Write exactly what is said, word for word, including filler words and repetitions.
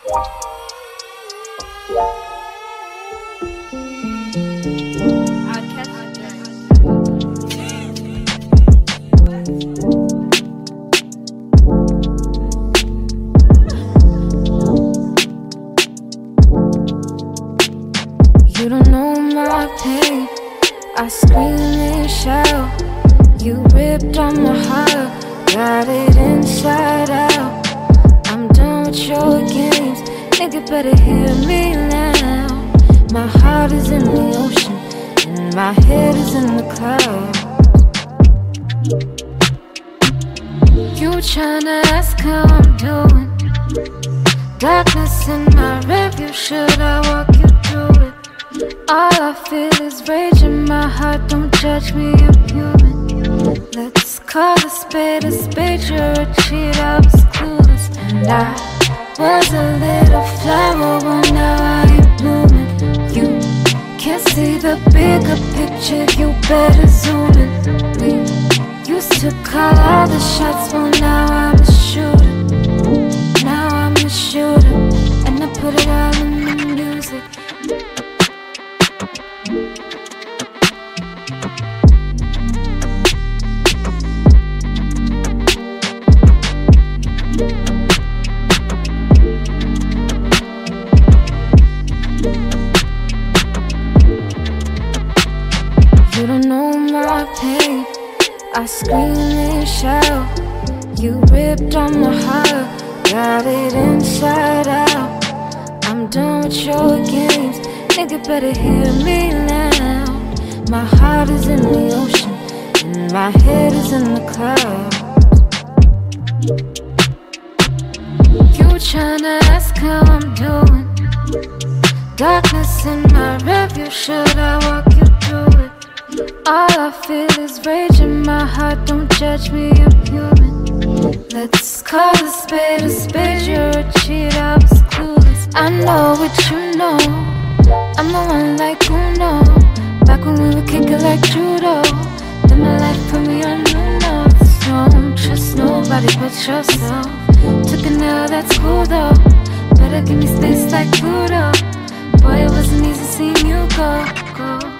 You don't know my pain. I scream and shout. You ripped on my heart, got it inside out. I'm done with your games, nigga better hear me now. My heart is in the ocean, and my head is in the clouds. You tryna ask how I'm doing. Darkness in my rearview, should I walk you through it? All I feel is rage in my heart, don't judge me, I'm human. Let's call a spade a spade, you're a cheat, I was clueless. And I was a little flower, but now I am blooming. You can't see the bigger picture, you better zoom in. We used to call all the shots, well now I'm a shooter. Now I'm a shooter, and I put it all in the music. You don't know my pain. I scream and shout. You ripped on my heart, got it inside out. I'm done with your games, nigga better hear me now. My heart is in the ocean, and my head is in the clouds. You tryna ask how I'm doing. Darkness in my rearview, should I walk you through it? All I feel is rage in my heart, don't judge me, I'm human. Let's call a spade a spade, you're a cheat, I was clueless. I know what you know, I'm the one like Uno. Back when we were kicking like judo, then my life put me on new notes. Don't trust nobody but yourself. Took a L, that's cool though. Better give me space like Pluto. Boy, it wasn't easy seeing you go, go.